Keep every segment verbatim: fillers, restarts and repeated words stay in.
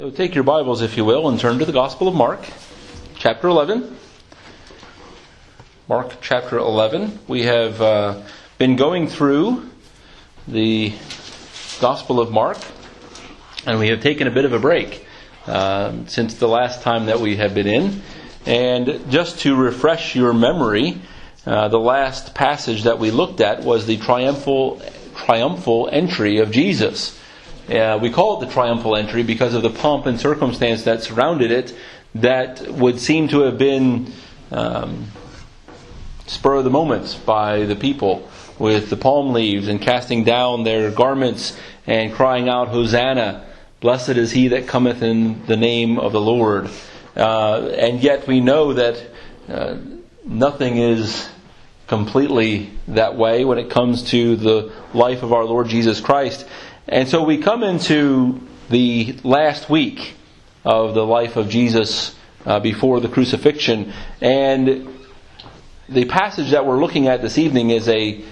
So take your Bibles, if you will, and turn to the Gospel of Mark, chapter eleven. Mark chapter eleven. We have uh, been going through the Gospel of Mark, and we have taken a bit of a break uh, since the last time that we have been in. And just to refresh your memory, uh, the last passage that we looked at was the triumphal triumphal entry of Jesus. Uh, we call it the triumphal entry because of the pomp and circumstance that surrounded it, that would seem to have been um, spur of the moment by the people, with the palm leaves and casting down their garments and crying out, "Hosanna! Blessed is he that cometh in the name of the Lord." Uh, and yet we know that uh, nothing is completely that way when it comes to the life of our Lord Jesus Christ. And so we come into the last week of the life of Jesus uh, before the crucifixion. And the passage that we're looking at this evening is a,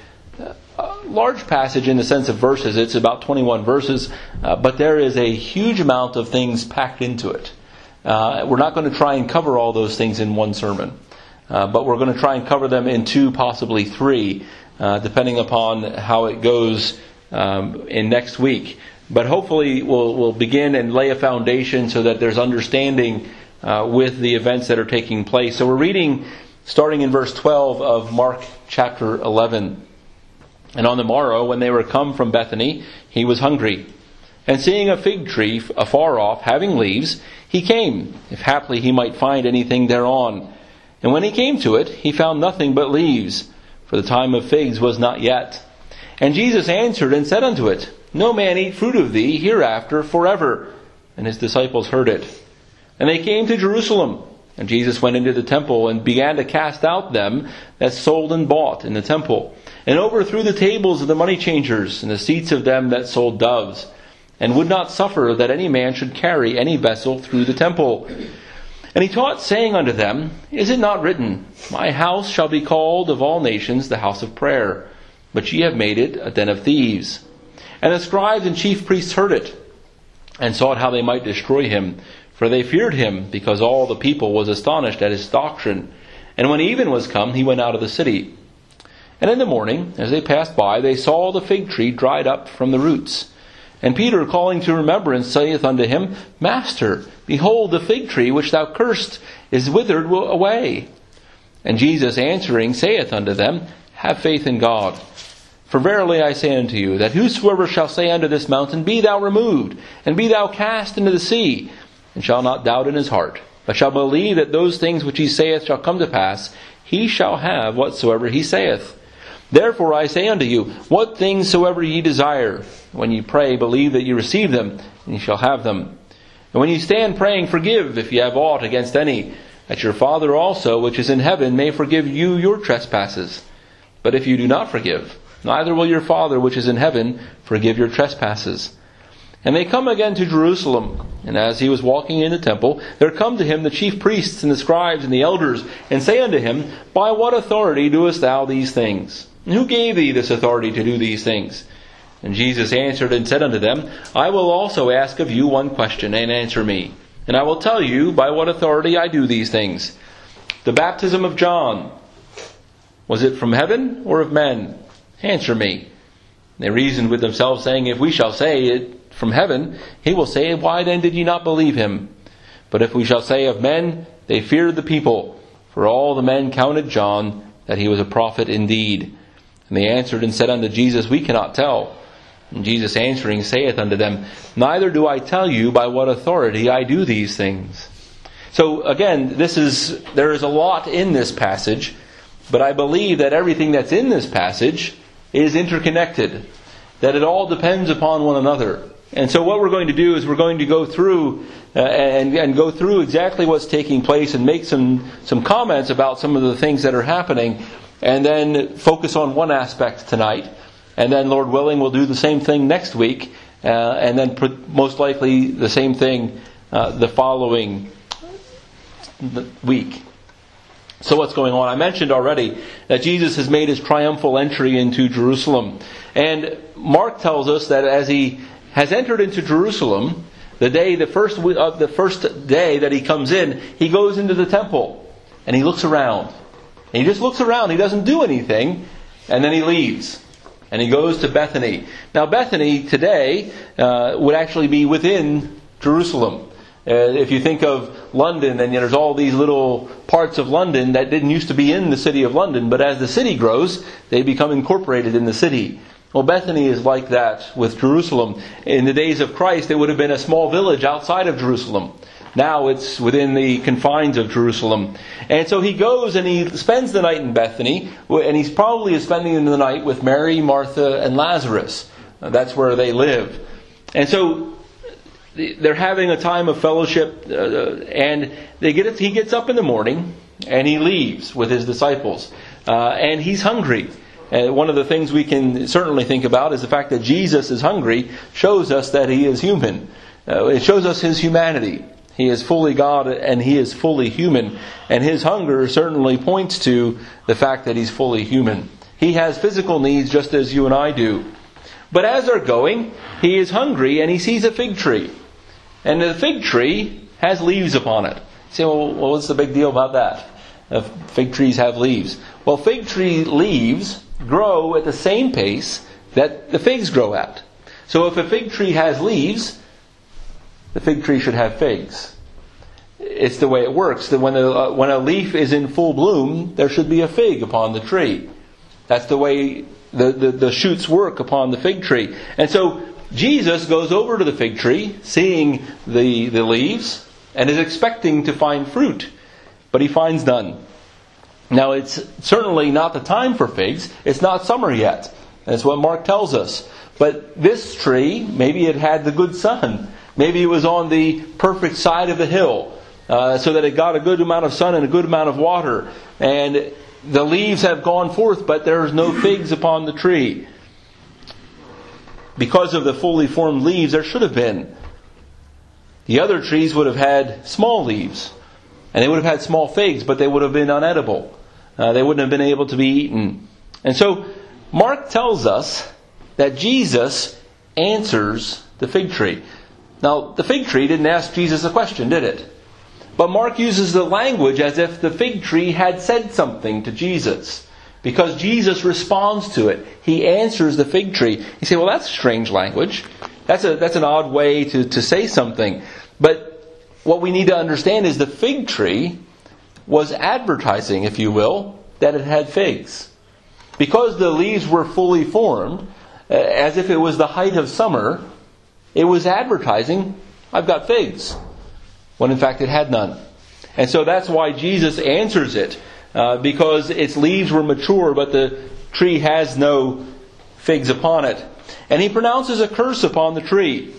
a large passage in the sense of verses. It's about twenty-one verses, uh, but there is a huge amount of things packed into it. Uh, we're not going to try and cover all those things in one sermon, uh, but we're going to try and cover them in two, possibly three, uh, depending upon how it goes Um, in next week. But hopefully we'll, we'll begin and lay a foundation so that there's understanding uh, with the events that are taking place. So we're reading starting in verse twelve of Mark chapter eleven. "And on the morrow, when they were come from Bethany, he was hungry. And seeing a fig tree afar off, having leaves, he came, if haply he might find anything thereon. And when he came to it, he found nothing but leaves, for the time of figs was not yet. And Jesus answered and said unto it, No man eat fruit of thee hereafter forever. And his disciples heard it. And they came to Jerusalem. And Jesus went into the temple and began to cast out them that sold and bought in the temple, and overthrew the tables of the money changers and the seats of them that sold doves, and would not suffer that any man should carry any vessel through the temple. And he taught, saying unto them, Is it not written, My house shall be called of all nations the house of prayer? But ye have made it a den of thieves. And the scribes and chief priests heard it, and sought how they might destroy him. For they feared him, because all the people was astonished at his doctrine. And when even was come, he went out of the city. And in the morning, as they passed by, they saw the fig tree dried up from the roots. And Peter, calling to remembrance, saith unto him, Master, behold, the fig tree which thou cursed is withered away. And Jesus answering saith unto them, Have faith in God. For verily I say unto you, that whosoever shall say unto this mountain, Be thou removed, and be thou cast into the sea, and shall not doubt in his heart, but shall believe that those things which he saith shall come to pass, he shall have whatsoever he saith. Therefore I say unto you, what things soever ye desire, when ye pray, believe that ye receive them, and ye shall have them. And when ye stand praying, forgive, if ye have aught against any, that your Father also, which is in heaven, may forgive you your trespasses. But if you do not forgive, neither will your Father which is in heaven forgive your trespasses. And they come again to Jerusalem. And as he was walking in the temple, there come to him the chief priests and the scribes and the elders, and say unto him, By what authority doest thou these things? And who gave thee this authority to do these things? And Jesus answered and said unto them, I will also ask of you one question, and answer me. And I will tell you by what authority I do these things. The baptism of John, was it from heaven or of men? Answer me. And they reasoned with themselves, saying, If we shall say it from heaven, he will say, Why then did ye not believe him? But if we shall say of men, they feared the people, for all the men counted John, that he was a prophet indeed. And they answered and said unto Jesus, We cannot tell. And Jesus answering saith unto them, Neither do I tell you by what authority I do these things. So again, this is there is a lot in this passage, but I believe that everything that's in this passage is interconnected, that it all depends upon one another. And so what we're going to do is we're going to go through uh, and, and go through exactly what's taking place and make some, some comments about some of the things that are happening, and then focus on one aspect tonight. And then, Lord willing, we'll do the same thing next week, uh, and then most likely the same thing uh, the following week. So what's going on? I mentioned already that Jesus has made his triumphal entry into Jerusalem. And Mark tells us that as he has entered into Jerusalem, the day, the first of uh, the first day that he comes in, he goes into the temple and he looks around. And he just looks around. He doesn't do anything, and then he leaves. And he goes to Bethany. Now, Bethany today uh, would actually be within Jerusalem. Uh, if you think of London, and there's all these little parts of London that didn't used to be in the city of London, but as the city grows, they become incorporated in the city. Well, Bethany is like that with Jerusalem. In the days of Christ, it would have been a small village outside of Jerusalem. Now it's within the confines of Jerusalem. And so he goes and he spends the night in Bethany, and he's probably spending the night with Mary, Martha, and Lazarus. That's where they live. And so they're having a time of fellowship, uh, and they get he gets up in the morning and he leaves with his disciples. Uh, and he's hungry. And one of the things we can certainly think about is the fact that Jesus is hungry shows us that he is human. Uh, it shows us his humanity. He is fully God and he is fully human. And his hunger certainly points to the fact that he's fully human. He has physical needs just as you and I do. But as they're going, he is hungry and he sees a fig tree. And the fig tree has leaves upon it. You say, well, what's the big deal about that? Uh, fig trees have leaves. Well, fig tree leaves grow at the same pace that the figs grow at. So if a fig tree has leaves, the fig tree should have figs. It's the way it works. That when a, uh, when a leaf is in full bloom, there should be a fig upon the tree. That's the way the, the, the shoots work upon the fig tree. And so Jesus goes over to the fig tree, seeing the, the leaves, and is expecting to find fruit. But he finds none. Now it's certainly not the time for figs. It's not summer yet. That's what Mark tells us. But this tree, maybe it had the good sun. Maybe it was on the perfect side of the hill, uh, so that it got a good amount of sun and a good amount of water. And the leaves have gone forth, but there's no figs upon the tree. Because of the fully formed leaves, there should have been. The other trees would have had small leaves. And they would have had small figs, but they would have been unedible. Uh, they wouldn't have been able to be eaten. And so, Mark tells us that Jesus answers the fig tree. Now, the fig tree didn't ask Jesus a question, did it? But Mark uses the language as if the fig tree had said something to Jesus. Because Jesus responds to it. He answers the fig tree. You say, well, that's strange language. That's a that's an odd way to, to say something. But what we need to understand is the fig tree was advertising, if you will, that it had figs. Because the leaves were fully formed, uh, as if it was the height of summer, it was advertising, I've got figs, when in fact it had none. And so that's why Jesus answers it, uh, because its leaves were mature, but the tree has no figs upon it. And he pronounces a curse upon the tree.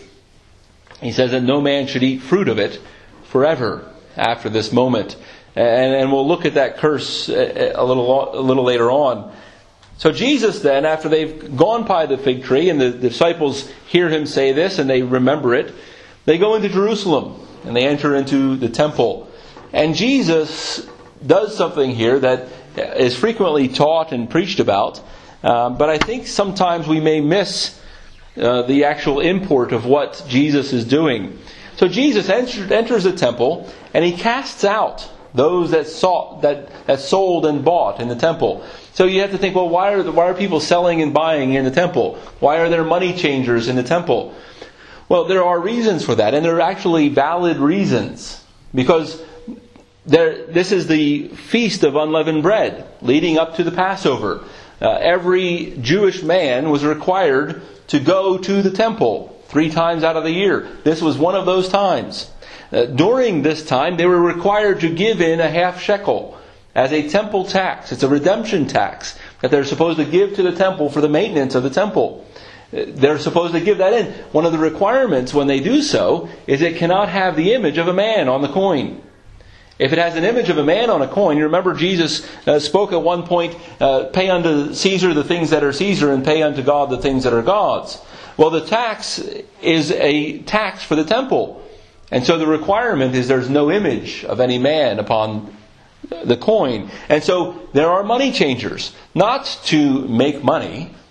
He says that no man should eat fruit of it forever after this moment. And, and we'll look at that curse a, a little a little later on. So Jesus then, after they've gone by the fig tree, and the, the disciples hear him say this, and they remember it, they go into Jerusalem, and they enter into the temple. And Jesus does something here that is frequently taught and preached about, uh, but I think sometimes we may miss uh, the actual import of what Jesus is doing. So Jesus enters, enters the temple, and he casts out those that sought, that, that sold and bought in the temple. So you have to think, well, why are the, why are people selling and buying in the temple? Why are there money changers in the temple? Well, there are reasons for that, and there are actually valid reasons. Because there, this is the feast of unleavened bread, leading up to the Passover. Uh, every Jewish man was required to go to the temple three times out of the year. This was one of those times. Uh, during this time, they were required to give in a half shekel as a temple tax. It's a redemption tax that they're supposed to give to the temple for the maintenance of the temple. They're supposed to give that in. One of the requirements when they do so is it cannot have the image of a man on the coin. If it has an image of a man on a coin, you remember Jesus uh, spoke at one point, uh, pay unto Caesar the things that are Caesar and pay unto God the things that are God's. Well, the tax is a tax for the temple. And so the requirement is there's no image of any man upon the coin. And so there are money changers. Not to make money,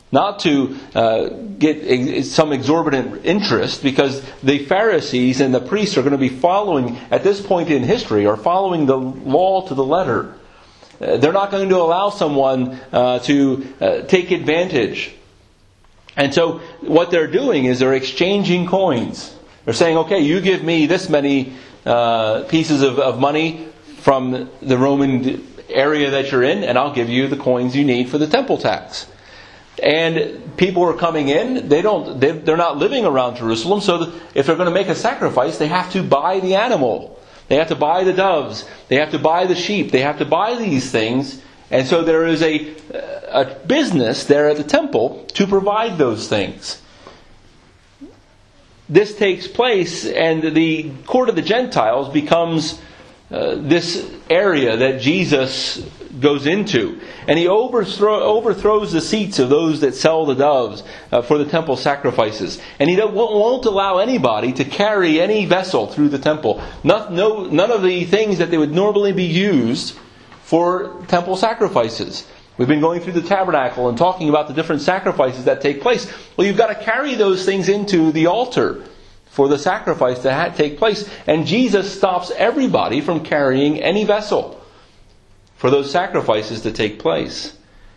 not to uh, get ex- some exorbitant interest, because the Pharisees and the priests are going to be following, at this point in history, are following the law to the letter. Uh, they're not going to allow someone uh, to uh, take advantage. And so what they're doing is they're exchanging coins. They're saying, okay, you give me this many uh, pieces of, of money from the Roman area that you're in, and I'll give you the coins you need for the temple tax. And people are coming in, they don't, they, they're not living around Jerusalem, so that if they're going to make a sacrifice, they have to buy the animal. They have to buy the doves. They have to buy the sheep. They have to buy these things. And so there is a, a business there at the temple to provide those things. This takes place, and the court of the Gentiles becomes uh, this area that Jesus goes into. And he overthrow, overthrows the seats of those that sell the doves uh, for the temple sacrifices. And he don't, won't allow anybody to carry any vessel through the temple. Not, no, none of the things that they would normally be used for temple sacrifices. We've been going through the tabernacle and talking about the different sacrifices that take place. Well, you've got to carry those things into the altar for the sacrifice to ha- take place. And Jesus stops everybody from carrying any vessel for those sacrifices to take place.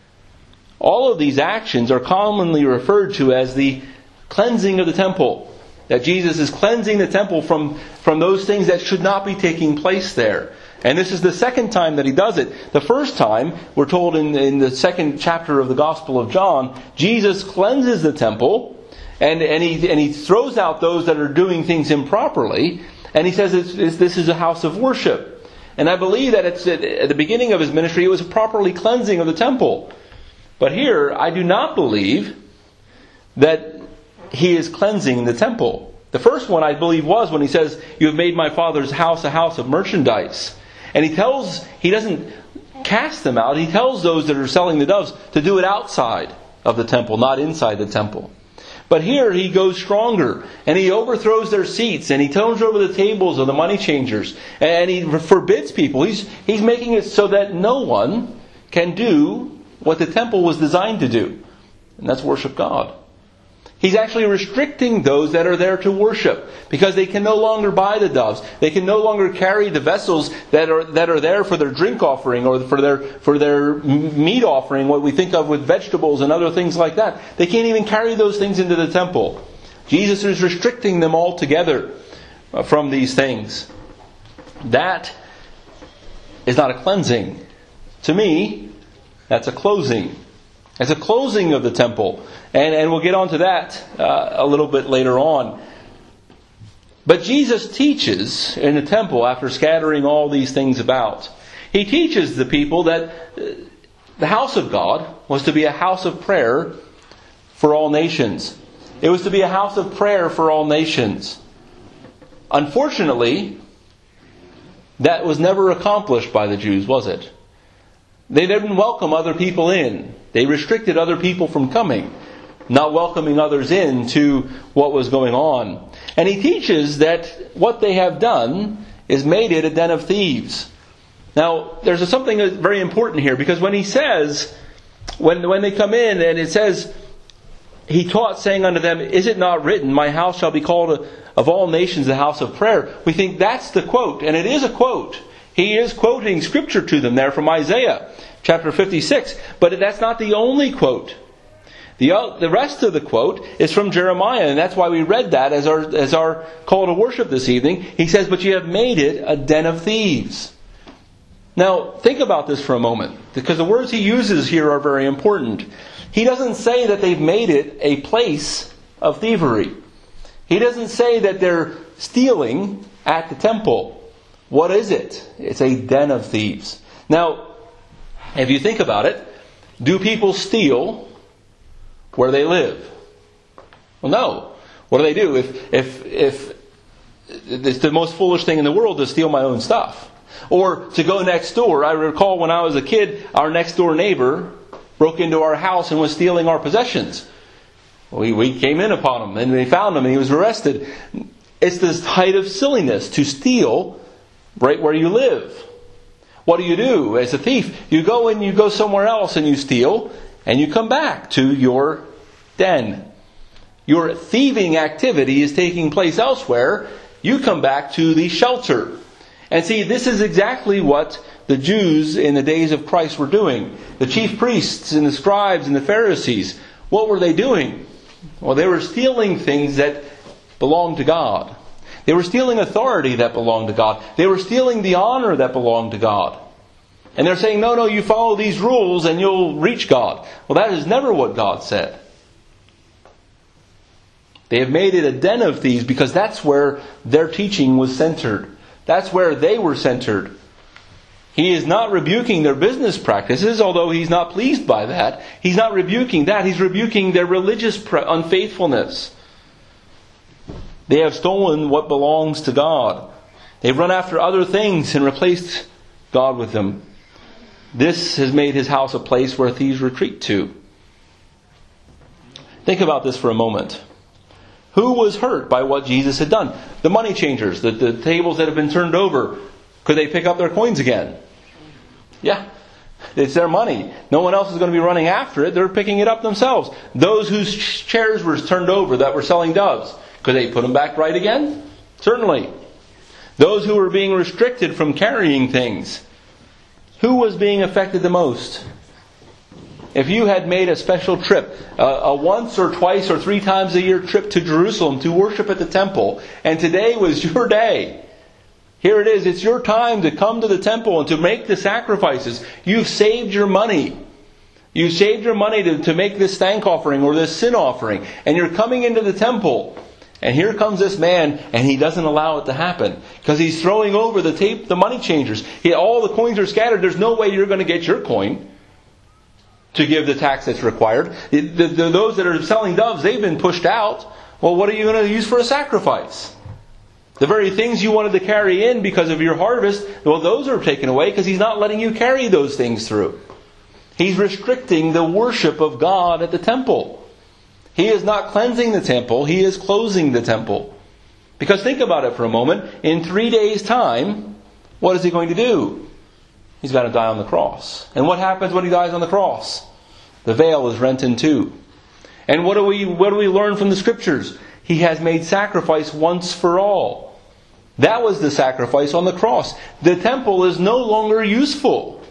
All of these actions are commonly referred to as the cleansing of the temple. That Jesus is cleansing the temple from, from those things that should not be taking place there. And this is the second time that he does it. The first time, we're told in, in the second chapter of the Gospel of John, Jesus cleanses the temple, and, and, he, and he throws out those that are doing things improperly, and he says it's, it's, this is a house of worship. And I believe that it's, at the beginning of his ministry, it was a properly cleansing of the temple. But here, I do not believe that he is cleansing the temple. The first one, I believe, was when he says, "You have made my Father's house a house of merchandise." And he tells, he doesn't cast them out. He tells those that are selling the doves to do it outside of the temple, not inside the temple. But here he goes stronger, and he overthrows their seats, and he turns over the tables of the money changers, and he forbids people. He's, he's making it so that no one can do what the temple was designed to do, and that's worship God. He's actually restricting those that are there to worship, because they can no longer buy the doves. They can no longer carry the vessels that are that are there for their drink offering or for their for their meat offering, what we think of with vegetables and other things like that. They can't even carry those things into the temple. Jesus is restricting them altogether from these things. That is not a cleansing. To me, that's a closing. It's a closing of the temple. And, and we'll get on to that uh, a little bit later on. But Jesus teaches in the temple, after scattering all these things about, he teaches the people that the house of God was to be a house of prayer for all nations. It was to be a house of prayer for all nations. Unfortunately, that was never accomplished by the Jews, was it? They didn't welcome other people in. They restricted other people from coming, not welcoming others in to what was going on. And he teaches that what they have done is made it a den of thieves. Now, there's something very important here, because when he says, when, when they come in and it says, he taught, saying unto them, "Is it not written, my house shall be called a, of all nations a house of prayer?" We think that's the quote, and it is a quote. He is quoting scripture to them there from Isaiah chapter fifty-six. But that's not the only quote. The, the rest of the quote is from Jeremiah, and that's why we read that as our, as our call to worship this evening. He says, "But you have made it a den of thieves." Now, think about this for a moment, because the words he uses here are very important. He doesn't say that they've made it a place of thievery. He doesn't say that they're stealing at the temple. What is it? It's a den of thieves. Now, if you think about it, do people steal where they live? Well, no. What do they do? If if if it's the most foolish thing in the world to steal my own stuff, or to go next door. I recall when I was a kid, our next door neighbor broke into our house and was stealing our possessions. We we came in upon him and we found him and he was arrested. It's this height of silliness to steal right where you live. What do you do as a thief? You go and you go somewhere else and you steal, and you come back to your den. Your thieving activity is taking place elsewhere. You come back to the shelter. And see, this is exactly what the Jews in the days of Christ were doing. The chief priests and the scribes and the Pharisees, what were they doing? Well, they were stealing things that belonged to God. They were stealing authority that belonged to God. They were stealing the honor that belonged to God. And they're saying, no, no, you follow these rules and you'll reach God. Well, that is never what God said. They have made it a den of thieves because that's where their teaching was centered. That's where they were centered. He is not rebuking their business practices, although He's not pleased by that. He's not rebuking that. He's rebuking their religious unfaithfulness. They have stolen what belongs to God. They've run after other things and replaced God with them. This has made His house a place where thieves retreat to. Think about this for a moment. Who was hurt by what Jesus had done? The money changers, the, the tables that have been turned over. Could they pick up their coins again? Yeah. It's their money. No one else is going to be running after it. They're picking it up themselves. Those whose chairs were turned over that were selling doves, could they put them back right again? Certainly. Those who were being restricted from carrying things. Who was being affected the most? If you had made a special trip, a, a once or twice or three times a year trip to Jerusalem to worship at the temple, and today was your day. Here it is, it's your time to come to the temple and to make the sacrifices. You've saved your money. You've saved your money to, to make this thank offering or this sin offering. And you're coming into the temple. And here comes this man, and he doesn't allow it to happen. Because he's throwing over the tape, the money changers. He, all the coins are scattered. There's no way you're going to get your coin to give the tax that's required. The, the, the, those that are selling doves, they've been pushed out. Well, what are you going to use for a sacrifice? The very things you wanted to carry in because of your harvest, well, those are taken away because He's not letting you carry those things through. He's restricting the worship of God at the temple. He is not cleansing the temple, He is closing the temple. Because think about it for a moment. In three days' time, what is He going to do? He's got to die on the cross. And what happens when He dies on the cross? The veil is rent in two. And what do we, what do we learn from the Scriptures? He has made sacrifice once for all. That was the sacrifice on the cross. The temple is no longer useful.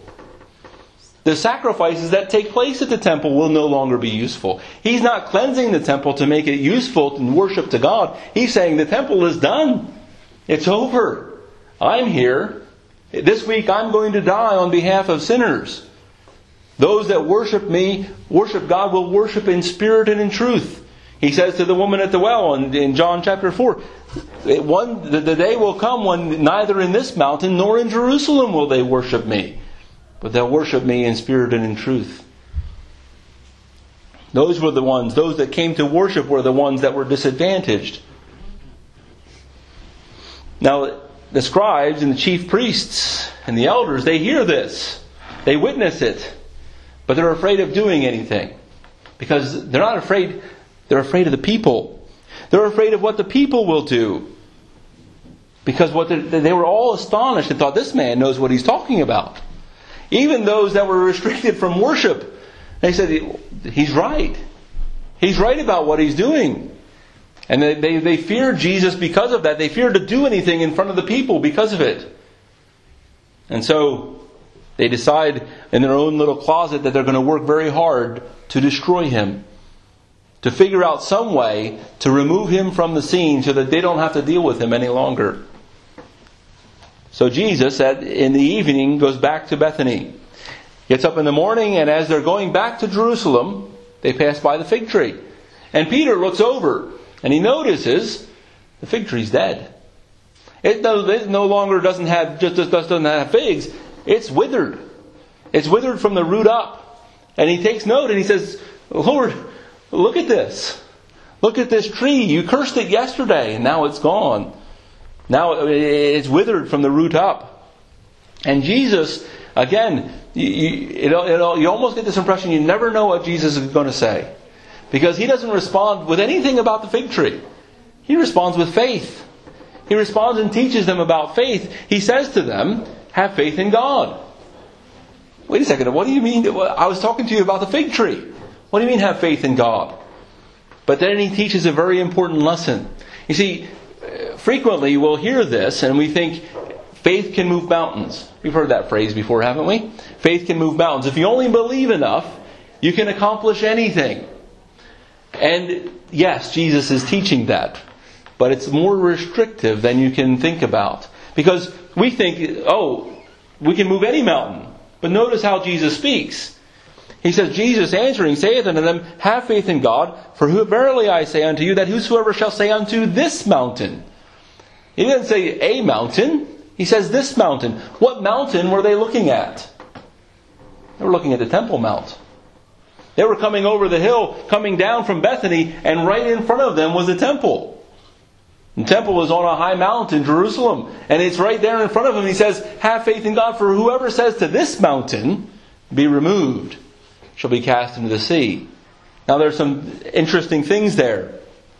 The sacrifices that take place at the temple will no longer be useful. He's not cleansing the temple to make it useful in worship to God. He's saying the temple is done. It's over. I'm here. This week I'm going to die on behalf of sinners. Those that worship me, worship God, will worship in spirit and in truth. He says to the woman at the well in, in John chapter four, one, the, the day will come when neither in this mountain nor in Jerusalem will they worship me. But they'll worship me in spirit and in truth. Those were the ones, those that came to worship were the ones that were disadvantaged. Now, the scribes and the chief priests and the elders, they hear this. They witness it. But they're afraid of doing anything. Because they're not afraid, they're afraid of the people. They're afraid of what the people will do. Because what they were all astonished and thought, this man knows what he's talking about. Even those that were restricted from worship, they said, he's right. He's right about what he's doing. And they, they, they feared Jesus because of that. They feared to do anything in front of the people because of it. And so they decide in their own little closet that they're going to work very hard to destroy Him. To figure out some way to remove Him from the scene so that they don't have to deal with Him any longer. So Jesus, at, in the evening, goes back to Bethany. Gets up in the morning, and as they're going back to Jerusalem, they pass by the fig tree. And Peter looks over, and he notices the fig tree's dead. It no, it no longer doesn't have just, just doesn't have figs. It's withered. It's withered from the root up. And he takes note, and he says, Lord, look at this. Look at this tree. You cursed it yesterday, and now it's gone. Now it's withered from the root up. And Jesus, again, you, you, it, it, you almost get this impression you never know what Jesus is going to say. Because He doesn't respond with anything about the fig tree. He responds with faith. He responds and teaches them about faith. He says to them, have faith in God. wait a second, what do you mean? I was talking to you about the fig tree. What do you mean have faith in God? But then he teaches a very important lesson. You see, frequently we'll hear this and we think faith can move mountains. We've heard that phrase before, haven't we? Faith can move mountains. If you only believe enough, you can accomplish anything. And yes, Jesus is teaching that. But it's more restrictive than you can think about. Because we think, oh, we can move any mountain. But notice how Jesus speaks. He says, Jesus answering saith unto them, have faith in God, for who, verily I say unto you, that whosoever shall say unto this mountain. He doesn't say a mountain. He says this mountain. What mountain were they looking at? They were looking at the Temple Mount. They were coming over the hill, coming down from Bethany, and right in front of them was the temple. The temple was on a high mount in Jerusalem, and it's right there in front of him. He says, have faith in God, for whoever says to this mountain, be removed, shall be cast into the sea. Now there's some interesting things there.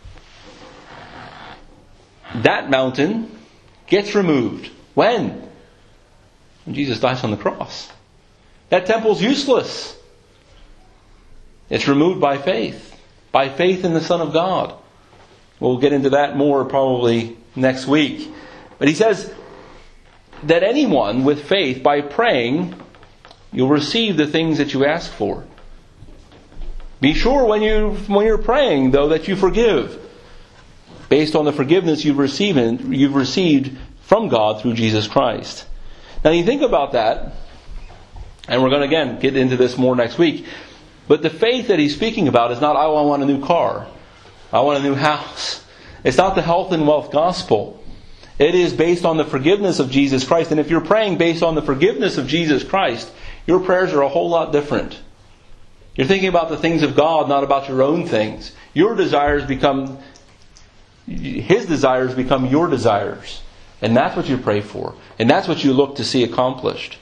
That mountain gets removed. When? When Jesus dies on the cross. That temple's useless. It's removed by faith. By faith in the Son of God. We'll get into that more probably next week. But he says that anyone with faith, by praying, you'll receive the things that you ask for. Be sure when you when you're praying, though, that you forgive, based on the forgiveness you've received you've received from God through Jesus Christ. Now, you think about that, and we're going to again get into this more next week. But the faith that he's speaking about is not, oh, I want a new car, I want a new house. It's not the health and wealth gospel. It is based on the forgiveness of Jesus Christ. And if you're praying based on the forgiveness of Jesus Christ, your prayers are a whole lot different. You're thinking about the things of God, not about your own things. Your desires become, His desires become your desires. And that's what you pray for. And that's what you look to see accomplished.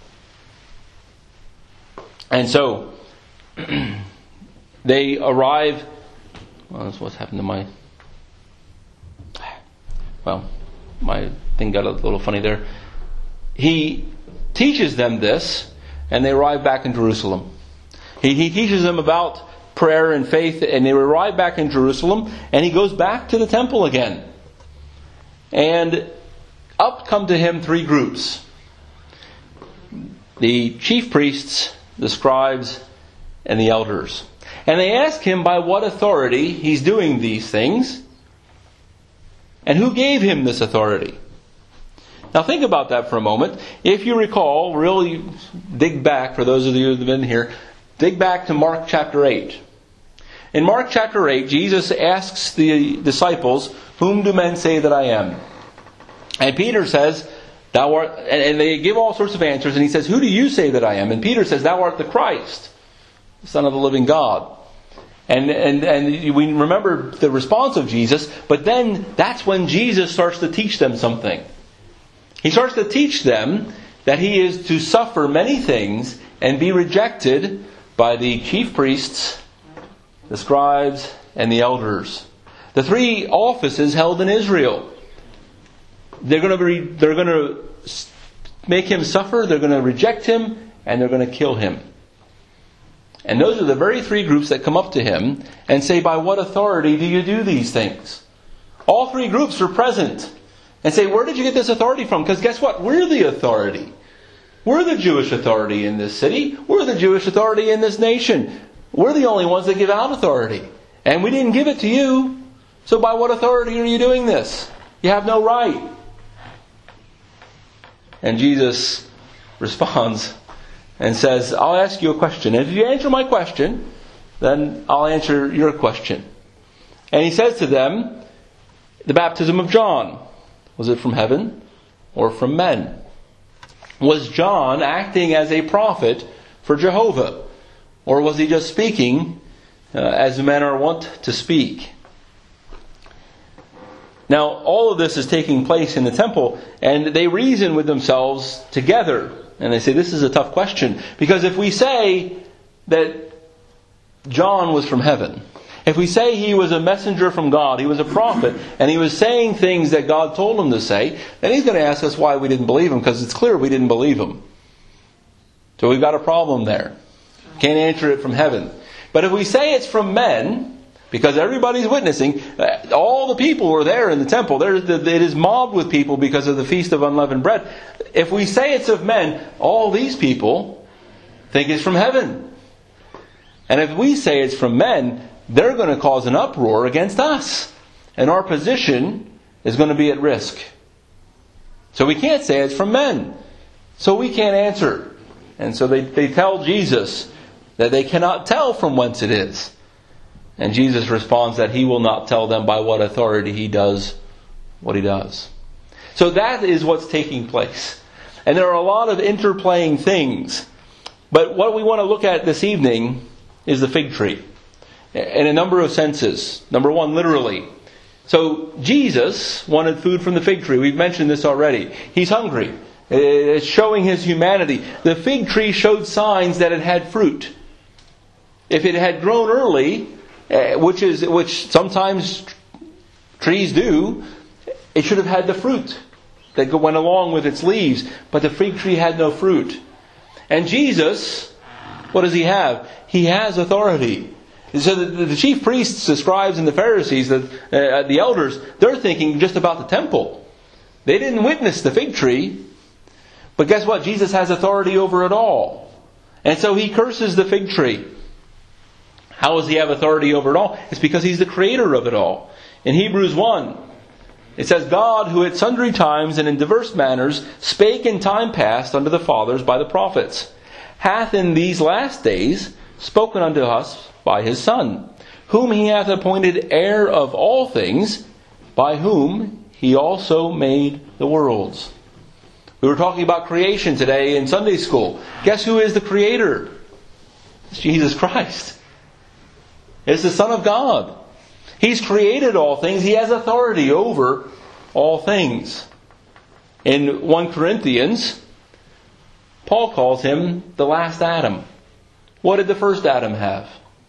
And so, they arrive. Well, that's what's happened to my... Well, my thing got a little funny there. He teaches them this, and they arrive back in Jerusalem. He, he teaches them about prayer and faith, and they arrive back in Jerusalem, and he goes back to the temple again. And up come to him three groups. The chief priests, the scribes, and the elders. And they ask him by what authority he's doing these things, and who gave him this authority. Now think about that for a moment. If you recall, really dig back, for those of you who have been here, dig back to Mark chapter eight. In Mark chapter eight, Jesus asks the disciples, whom do men say that I am? And Peter says, thou art, and they give all sorts of answers, and he says, who do you say that I am? And Peter says, thou art the Christ, the Son of the living God. And, and, and we remember the response of Jesus, but then that's when Jesus starts to teach them something. He starts to teach them that he is to suffer many things and be rejected by the chief priests, the scribes, and the elders. The three offices held in Israel. They're going to be, they're going to make him suffer, they're going to reject him, and they're going to kill him. And those are the very three groups that come up to him and say, by what authority do you do these things? All three groups are present and say, where did you get this authority from? Because guess what? We're the authority. We're the Jewish authority in this city. We're the Jewish authority in this nation. We're the only ones that give out authority. And we didn't give it to you. So by what authority are you doing this? You have no right. And Jesus responds and says, I'll ask you a question. And if you answer my question, then I'll answer your question. And he says to them, the baptism of John, was it from heaven or from men? Was John acting as a prophet for Jehovah? Or was he just speaking uh, as men are wont to speak? Now, all of this is taking place in the temple, and they reason with themselves together. And they say, this is a tough question. Because if we say that John was from heaven, if we say he was a messenger from God, he was a prophet, and he was saying things that God told him to say, then he's going to ask us why we didn't believe him, because it's clear we didn't believe him. So we've got a problem there. Can't answer it from heaven. But if we say it's from men, because everybody's witnessing, all the people were there in the temple. There, it is mobbed with people because of the Feast of Unleavened Bread. If we say it's of men, all these people think it's from heaven. And if we say it's from men, they're going to cause an uproar against us. And our position is going to be at risk. So we can't say it's from men. So we can't answer. And so they, they tell Jesus that they cannot tell from whence it is. And Jesus responds that He will not tell them by what authority He does what He does. So that is what's taking place. And there are a lot of interplaying things. But what we want to look at this evening is the fig tree. In a number of senses. Number one, literally. So Jesus wanted food from the fig tree. We've mentioned this already. He's hungry. It's showing His humanity. The fig tree showed signs that it had fruit. If it had grown early, which is which sometimes trees do, it should have had the fruit that went along with its leaves. But the fig tree had no fruit. And Jesus, what does He have? He has authority. So the, the chief priests, the scribes, and the Pharisees, the, uh, the elders, they're thinking just about the temple. They didn't witness the fig tree. But guess what? Jesus has authority over it all. And so He curses the fig tree. How does He have authority over it all? It's because He's the creator of it all. In Hebrews one, it says, God, who at sundry times and in diverse manners spake in time past unto the fathers by the prophets, hath in these last days spoken unto us by His Son, whom He hath appointed heir of all things, by whom He also made the worlds. We were talking about creation today in Sunday school. Guess who is the creator? It's Jesus Christ. It's the Son of God. He's created all things. He has authority over all things. In First Corinthians, Paul calls Him the last Adam. What did the first Adam have?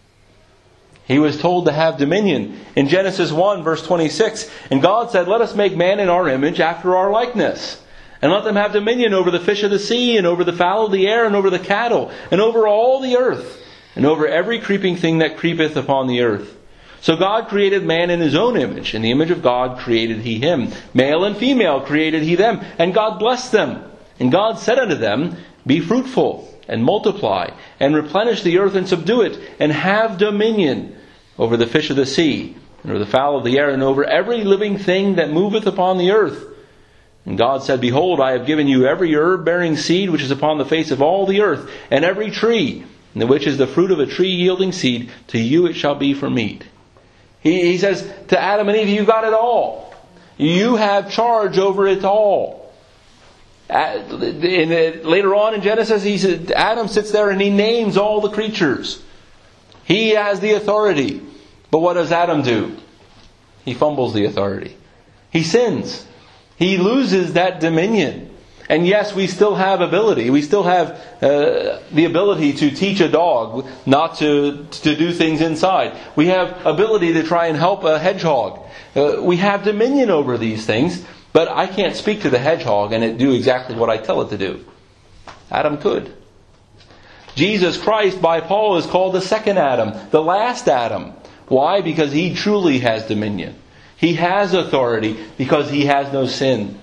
He was told to have dominion. In Genesis one, verse twenty-six, and God said, let us make man in our image after our likeness. And let them have dominion over the fish of the sea, and over the fowl of the air, and over the cattle, and over all the earth, and over every creeping thing that creepeth upon the earth. So God created man in His own image. In the image of God created He him. Male and female created He them. And God blessed them. And God said unto them, be fruitful, and multiply, and replenish the earth, and subdue it, and have dominion over the fish of the sea, and over the fowl of the air, and over every living thing that moveth upon the earth. And God said, behold, I have given you every herb bearing seed which is upon the face of all the earth, and every tree, which is the fruit of a tree yielding seed, to you it shall be for meat. He, he says to Adam and Eve, you got it all. You have charge over it all. At, in, uh, later on in Genesis, he said, Adam sits there and he names all the creatures. He has the authority. But what does Adam do? He fumbles the authority. He sins. He loses that dominion. And yes, we still have ability. We still have uh, the ability to teach a dog not to, to do things inside. We have ability to try and help a hedgehog. Uh, we have dominion over these things, but I can't speak to the hedgehog and it do exactly what I tell it to do. Adam could. Jesus Christ, by Paul, is called the second Adam, the last Adam. Why? Because He truly has dominion. He has authority because He has no sin.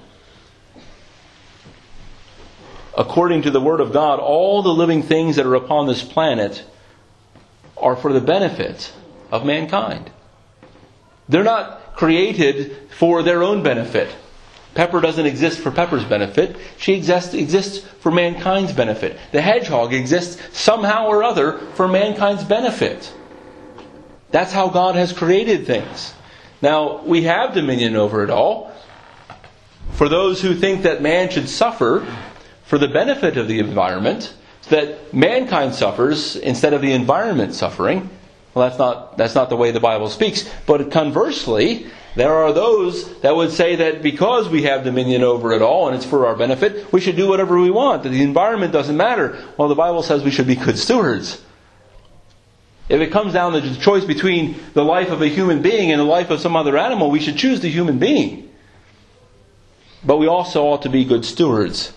According to the Word of God, all the living things that are upon this planet are for the benefit of mankind. They're not created for their own benefit. Pepper doesn't exist for Pepper's benefit. She exists, exists for mankind's benefit. The hedgehog exists somehow or other for mankind's benefit. That's how God has created things. Now, we have dominion over it all. For those who think that man should suffer for the benefit of the environment, that mankind suffers instead of the environment suffering, well, that's not that's not the way the Bible speaks. But conversely, there are those that would say that because we have dominion over it all and it's for our benefit, we should do whatever we want, that the environment doesn't matter. Well, the Bible says we should be good stewards. If it comes down to the choice between the life of a human being and the life of some other animal, we should choose the human being. But we also ought to be good stewards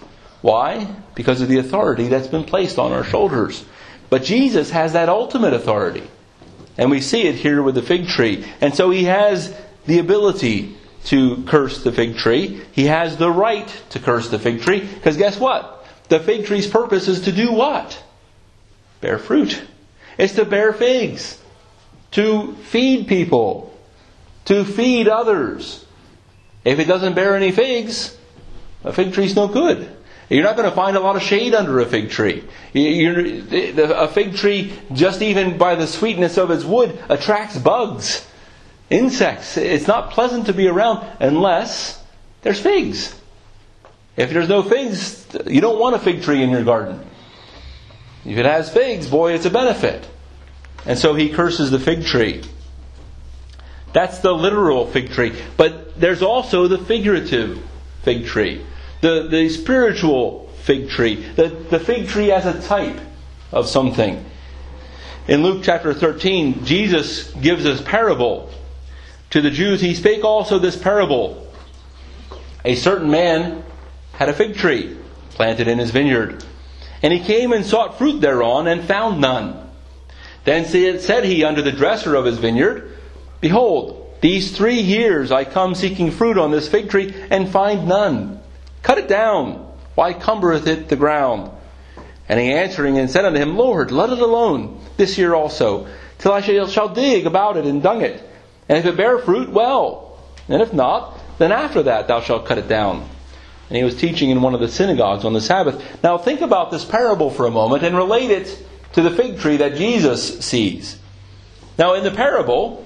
Why? Because of the authority that's been placed on our shoulders. But Jesus has that ultimate authority. And we see it here with the fig tree. And so He has the ability to curse the fig tree. He has the right to curse the fig tree. Because guess what? The fig tree's purpose is to do what? Bear fruit. It's to bear figs. To feed people. To feed others. If it doesn't bear any figs, a fig tree's no good. You're not going to find a lot of shade under a fig tree. You're, a fig tree, just even by the sweetness of its wood, attracts bugs, insects. It's not pleasant to be around unless there's figs. If there's no figs, you don't want a fig tree in your garden. If it has figs, boy, it's a benefit. And so He curses the fig tree. That's the literal fig tree. But there's also the figurative fig tree. The, the spiritual fig tree. The, the fig tree as a type of something. In Luke chapter thirteen, Jesus gives us parable. To the Jews He spake also this parable. A certain man had a fig tree planted in his vineyard. And he came and sought fruit thereon, and found none. Then said he unto the dresser of his vineyard, Behold, these three years I come seeking fruit on this fig tree, and find none. Cut it down. Why cumbereth it the ground? And he answering and said unto him, Lord, let it alone this year also, till I shall, shall dig about it and dung it. And if it bear fruit, well. And if not, then after that thou shalt cut it down. And he was teaching in one of the synagogues on the Sabbath. Now think about this parable for a moment and relate it to the fig tree that Jesus sees. Now in the parable,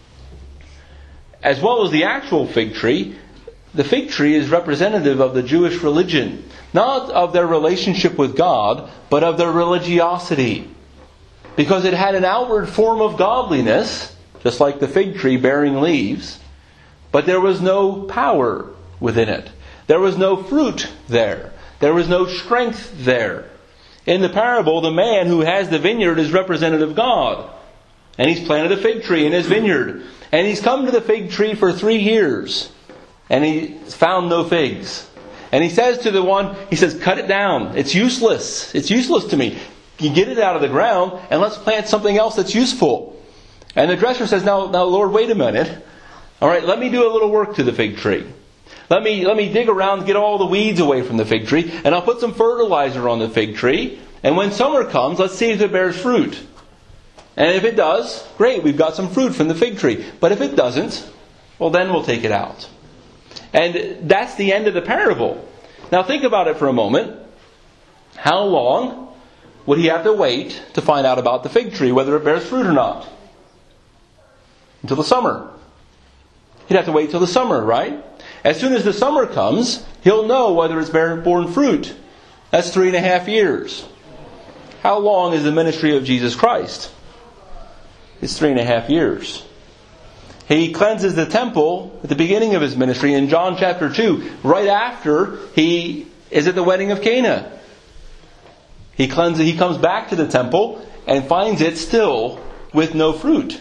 as well as the actual fig tree, the fig tree is representative of the Jewish religion. Not of their relationship with God, but of their religiosity. Because it had an outward form of godliness, just like the fig tree bearing leaves, but there was no power within it. There was no fruit there. There was no strength there. In the parable, the man who has the vineyard is representative of God. And he's planted a fig tree in his vineyard. And he's come to the fig tree for three years. And he's found no figs. And he says to the one, he says, cut it down. It's useless. It's useless to me. You get it out of the ground and let's plant something else that's useful. And the dresser says, now, now Lord, wait a minute. All right, let me do a little work to the fig tree. Let me let me dig around, get all the weeds away from the fig tree, and I'll put some fertilizer on the fig tree. And when summer comes, let's see if it bears fruit. And if it does, great, we've got some fruit from the fig tree. But if it doesn't, well then we'll take it out. And that's the end of the parable. Now think about it for a moment. How long would he have to wait to find out about the fig tree, whether it bears fruit or not? Until the summer. He'd have to wait till the summer, right? As soon as the summer comes, he'll know whether it's borne fruit. That's three and a half years. How long is the ministry of Jesus Christ? It's three and a half years. He cleanses the temple at the beginning of his ministry in John chapter two, right after he is at the wedding of Cana. He cleanses, he comes back to the temple and finds it still with no fruit.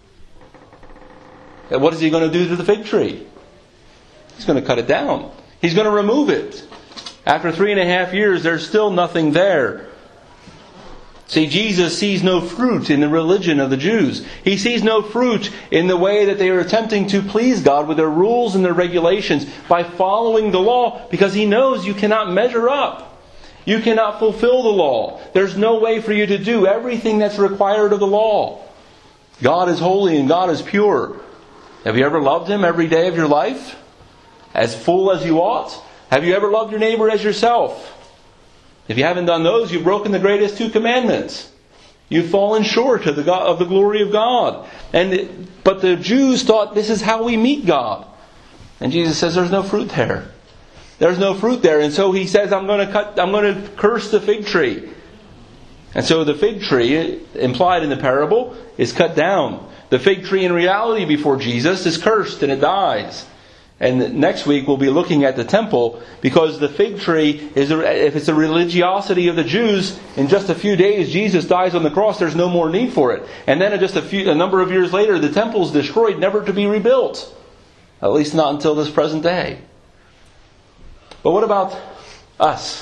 And what is he going to do to the fig tree? He's going to cut it down. He's going to remove it. After three and a half years, there's still nothing there. See, Jesus sees no fruit in the religion of the Jews. He sees no fruit in the way that they are attempting to please God with their rules and their regulations by following the law, because He knows you cannot measure up. You cannot fulfill the law. There's no way for you to do everything that's required of the law. God is holy and God is pure. Have you ever loved Him every day of your life? As full as you ought? Have you ever loved your neighbor as yourself? If you haven't done those, you've broken the greatest two commandments. You've fallen short of the God, of the glory of God. And but the Jews thought this is how we meet God. And Jesus says there's no fruit there. There's no fruit there. And so He says, I'm going to cut I'm going to curse the fig tree. And so the fig tree, implied in the parable, is cut down. The fig tree in reality before Jesus is cursed and it dies. And next week we'll be looking at the temple, because the fig tree is, a, if it's a religiosity of the Jews, in just a few days Jesus dies on the cross, there's no more need for it. And then just a few, a number of years later, the temple is destroyed, never to be rebuilt. At least not until this present day. But what about us?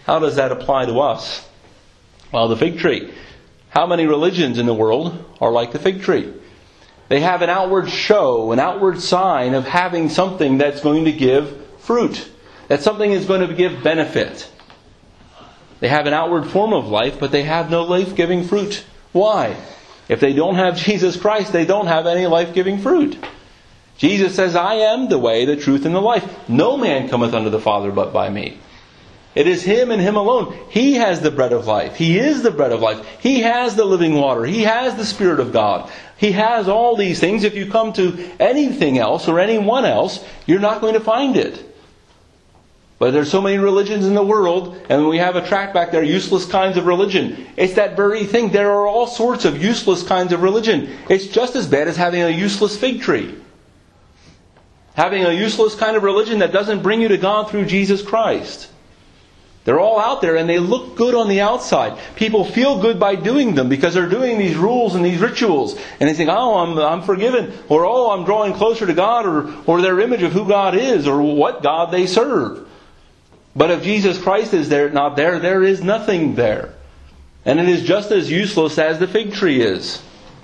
How does that apply to us? Well, the fig tree. How many religions in the world are like the fig tree? They have an outward show, an outward sign of having something that's going to give fruit. That something is going to give benefit. They have an outward form of life, but they have no life-giving fruit. Why? If they don't have Jesus Christ, they don't have any life-giving fruit. Jesus says, I am the way, the truth, and the life. No man cometh unto the Father but by me. It is Him and Him alone. He has the bread of life. He is the bread of life. He has the living water. He has the Spirit of God. He has all these things. If you come to anything else or anyone else, you're not going to find it. But there's so many religions in the world, and we have a tract back there, useless kinds of religion. It's that very thing. There are all sorts of useless kinds of religion. It's just as bad as having a useless fig tree. Having a useless kind of religion that doesn't bring you to God through Jesus Christ. They're all out there and they look good on the outside. People feel good by doing them because they're doing these rules and these rituals. And they think, oh, I'm, I'm forgiven. Or, oh, I'm drawing closer to God. Or, or their image of who God is. Or what God they serve. But if Jesus Christ is there, not there, there is nothing there. And it is just as useless as the fig tree is.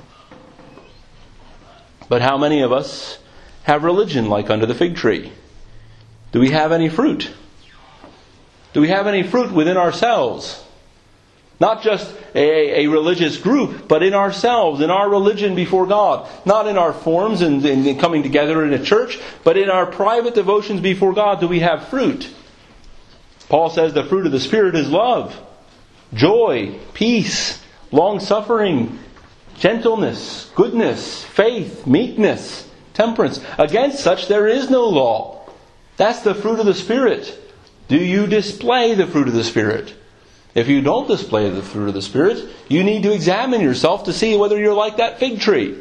But how many of us have religion like under the fig tree? Do we have any fruit? Do we have any fruit within ourselves? Not just a, a religious group, but in ourselves, in our religion before God. Not in our forms and, and coming together in a church, but in our private devotions before God. Do we have fruit? Paul says the fruit of the Spirit is love, joy, peace, long-suffering, gentleness, goodness, faith, meekness, temperance. Against such there is no law. That's the fruit of the Spirit. Do you display the fruit of the Spirit? If you don't display the fruit of the Spirit, you need to examine yourself to see whether you're like that fig tree.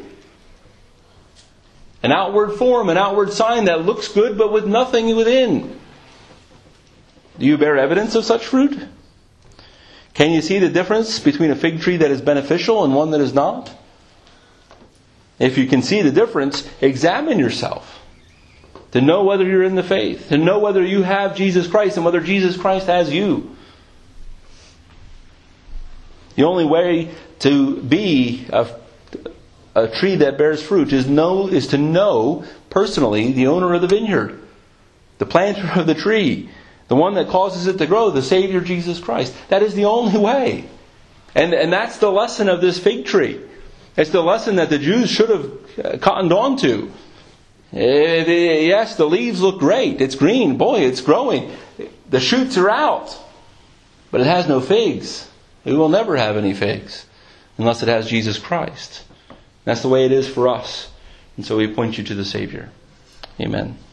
An outward form, an outward sign that looks good but with nothing within. Do you bear evidence of such fruit? Can you see the difference between a fig tree that is beneficial and one that is not? If you can see the difference, examine yourself. To know whether you're in the faith. To know whether you have Jesus Christ and whether Jesus Christ has you. The only way to be a, a tree that bears fruit is, know, is to know personally the owner of the vineyard. The planter of the tree. The one that causes it to grow. The Savior Jesus Christ. That is the only way. And, and that's the lesson of this fig tree. It's the lesson that the Jews should have cottoned on to. Yes, the leaves look great. It's green. Boy, it's growing. The shoots are out. But it has no figs. It will never have any figs unless it has Jesus Christ. That's the way it is for us. And so we point you to the Savior. Amen.